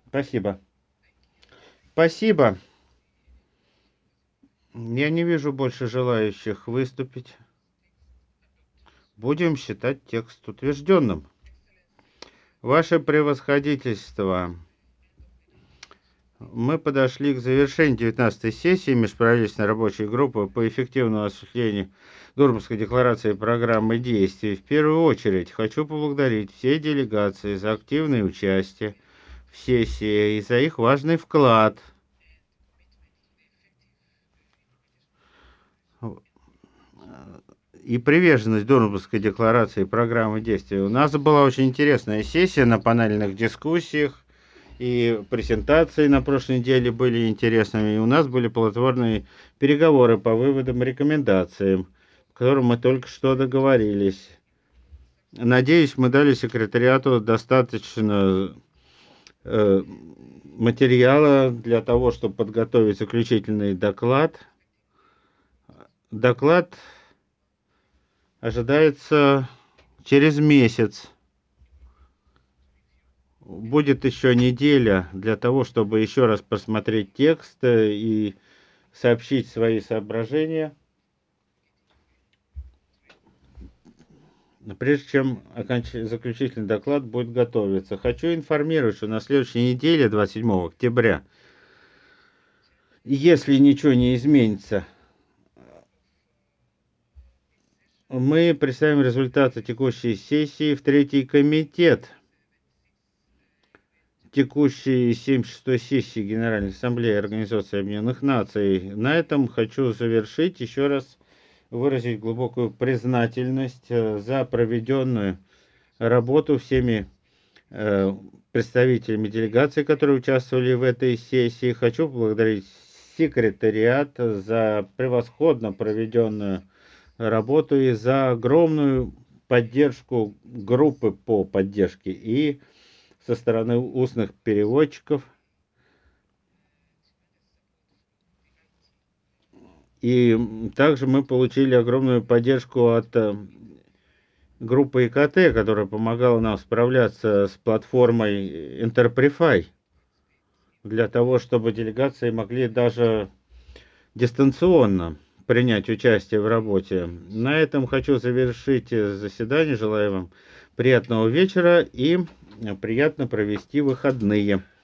Спасибо. Спасибо. Я не вижу больше желающих выступить. Будем считать текст утвержденным. Ваше превосходительство, мы подошли к завершению 19-й сессии межправительственной рабочей группы по эффективному осуществлению Дурбамской декларации и программы действий. В первую очередь хочу поблагодарить все делегации за активное участие в сессии и за их важный вклад и приверженность Дурбамской декларации и программы действий. У нас была очень интересная сессия на панельных дискуссиях, и презентации на прошлой неделе были интересными, и у нас были плодотворные переговоры по выводам и рекомендациям, к которым мы только что договорились. Надеюсь, мы дали секретариату достаточно материала для того, чтобы подготовить заключительный доклад. Доклад ожидается через месяц. Будет еще неделя для того, чтобы еще раз просмотреть текст и сообщить свои соображения, прежде чем заключительный доклад будет готовиться. Хочу информировать, что на следующей неделе, 27 октября, если ничего не изменится, мы представим результаты текущей сессии в третий комитет текущей 76-й сессии Генеральной Ассамблеи Организации Объединенных Наций. На этом хочу завершить, еще раз выразить глубокую признательность за проведенную работу всеми представителями делегаций, которые участвовали в этой сессии. Хочу поблагодарить секретариат за превосходно проведенную работу и за огромную поддержку группы по поддержке и со стороны устных переводчиков. И также мы получили огромную поддержку от группы ИКТ, которая помогала нам справляться с платформой Interprefy, для того, чтобы делегации могли даже дистанционно принять участие в работе. На этом хочу завершить заседание. Желаю вам приятного вечера и приятно провести выходные.